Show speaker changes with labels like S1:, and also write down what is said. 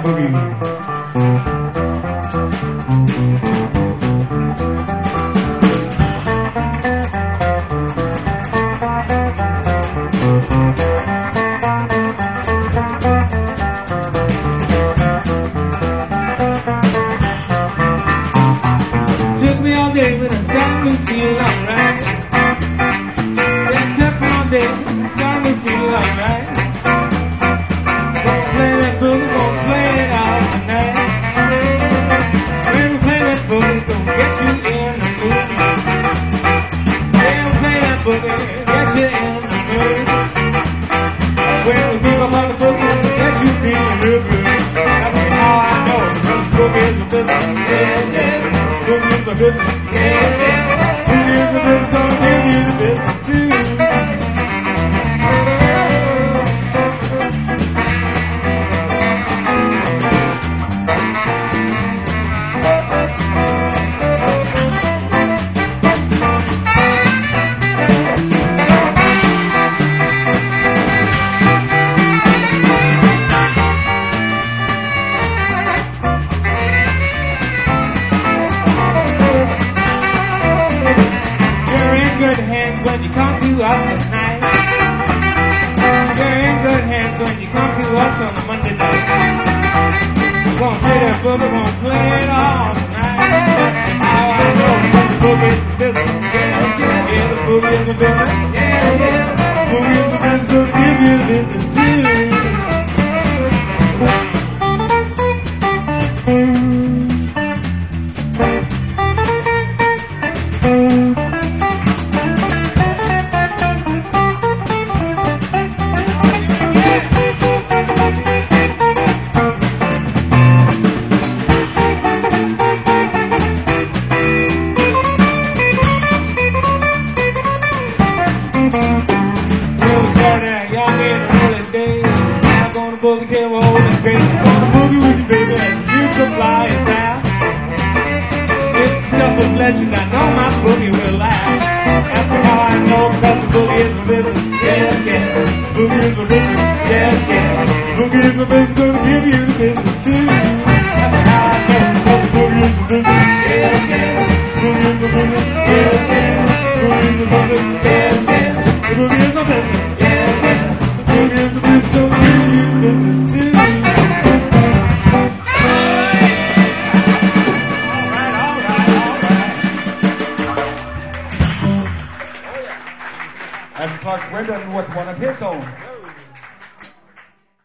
S1: Took me all day, but I'm starting to feel alright. Yeah, took me all day, I'm starting to feel alright. Gonna play that boogie, gonna play it all tonight. When we play that boogie, gonna get you in the mood. Yeah, we play that boogie, get you in the mood. When we beat up on the boogie, we'll get you feeling real good. That's all I know, because boogie is the business. Yes, yes. Boogie is the business. Yes, yes. Boogie is the business, gonna give you the business too. Good hands when you come to us at night. You're in good hands when you come to us on a Monday night. We're gonna play that boogie, we're gonna play it all tonight. All I know is the boogie is the business. Yeah, yeah, yeah, the boogie is the business. Yeah, yeah, the boogie is the business, gonna give you the business too. Boogie till we're old and great. Gonna boogie with you, baby, and you can fly it down. It's stuff of legend, I know my boogie will last. After all I know, because the boogie is the business. Yes, yes. Boogie is the business. Yes, yes. Boogie is the business, gonna give you the business too. After all I know, because the boogie is the business. Yes, yes. Boogie is the business. Yes, yes. Boogie is the business. Yes, yes. The boogie is the business. Yes, yes. The boogie is the business, gonna give you the business too.
S2: That's Clark Wendon with one of his own.